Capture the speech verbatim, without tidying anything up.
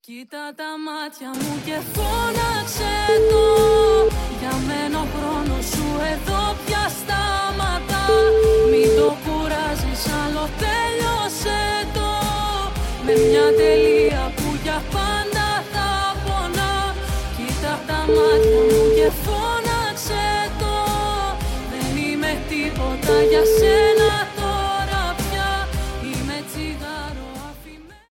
Κοίτα τα μάτια μου και φώναξε το. Για μένα ο χρόνος σου εδώ πια σταματά. Μην το κουράζεις άλλο, τέλειωσε το. Με μια τελεία που για πάντα θα πονά. Κοίτα τα μάτια μου και φώναξε το. Δεν είμαι τίποτα για σένα.